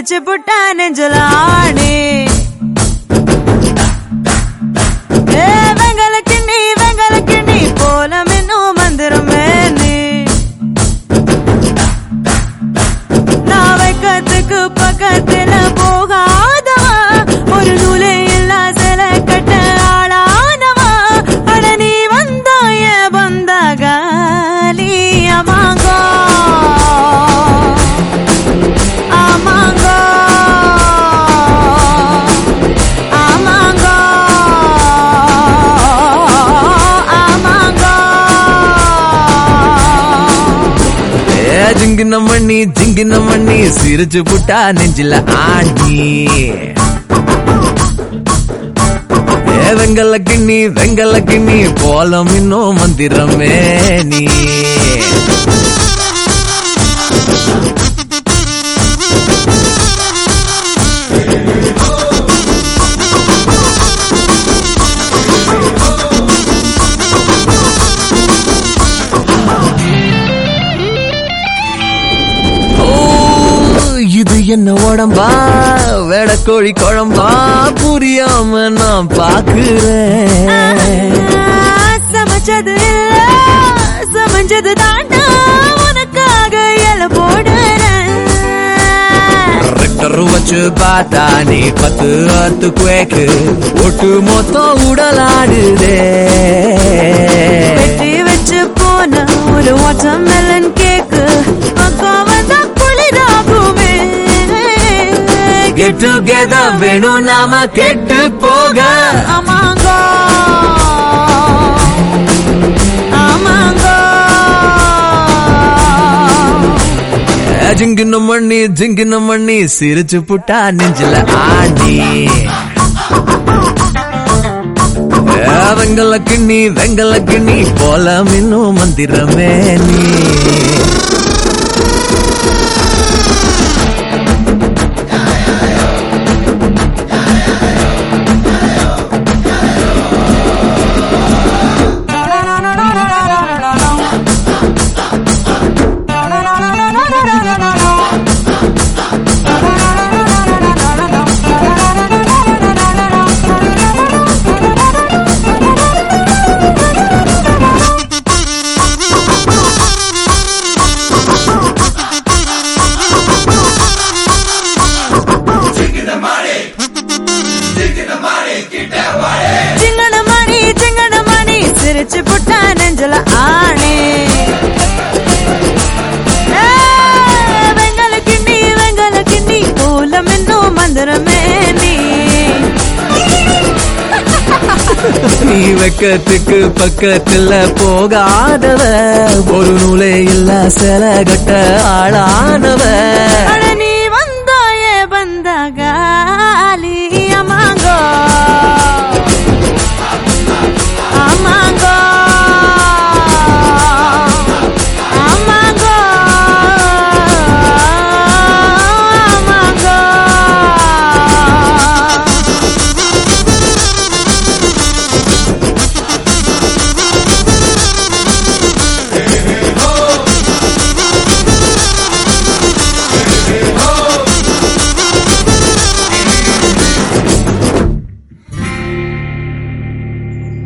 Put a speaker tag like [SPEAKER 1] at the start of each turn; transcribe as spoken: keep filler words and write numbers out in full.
[SPEAKER 1] சிரிச்சு புட்டா நெஞ்சல ஆணி வெங்கல கிண்ணி வெங்கல கிண்ணி போல மின்னும் மந்திரமே நீ நான் வைக்கத்துக்கு பக்கத்துல போகாதவா ஒரு நூலே இல்லா சில கட்ட ஆளானவா அட நீ வந்தாய பந்தாகாலி அமாங்கோ அமாங்கோ அமாங்கோ அமாங்கோ
[SPEAKER 2] ஏ ஜிங்கின மண்ணி ஜிங்கின மண்ணி சிரிச்சு புட்டா நெஞ்சில ஆண்டி ஏ வெங்கல கிண்ணி வெங்கல கிண்ணி போலம் இன்னும் மந்திரமே நீ இது என்ன உடம்பா வேடக்கோழி குழம்பா புரியாம நான் பாக்குறேன்
[SPEAKER 1] சமைச்சது இல்ல சமைஞ்சது தாண்டா உனக்காக இல போடுறேன்
[SPEAKER 2] ரெக்டர் வச்சு பார்த்தா நீ பத்து அத்து குவேக்கு ஒட்டு மொத்தம் உடலாடுதே
[SPEAKER 1] வெட்டி வச்சு போன ஒரு வாட்டர் மெலன் கேக்கு பக்கம் வந்தா குளிராகுமே
[SPEAKER 2] கெட் டுகெதர் வேணும் நாம கெட்டு போக
[SPEAKER 1] அமாங்கோ அமாங்கோ
[SPEAKER 2] ஜிங்கின மண்ணி ஜிங்கின மண்ணி சிரிச்சு புட்டா நெஞ்சில ஆண்டி வெங்கல கிண்ணி வெங்கல கிண்ணி போல இன்னும் மந்திரமே நீ
[SPEAKER 1] சிங்கன மணி சிங்கன மணி சிரிச்சு புட்டா நெஞ்சல ஆணி வெங்கல கிண்ணி வெங்கல கிண்ணி போல மின்னும் மந்திரமே நீ
[SPEAKER 2] நீ வெக்கத்துக்கு பக்கத்துல போகாதவ ஒரு நூலே இல்ல சில கட்ட ஆளானவ
[SPEAKER 1] அட நீ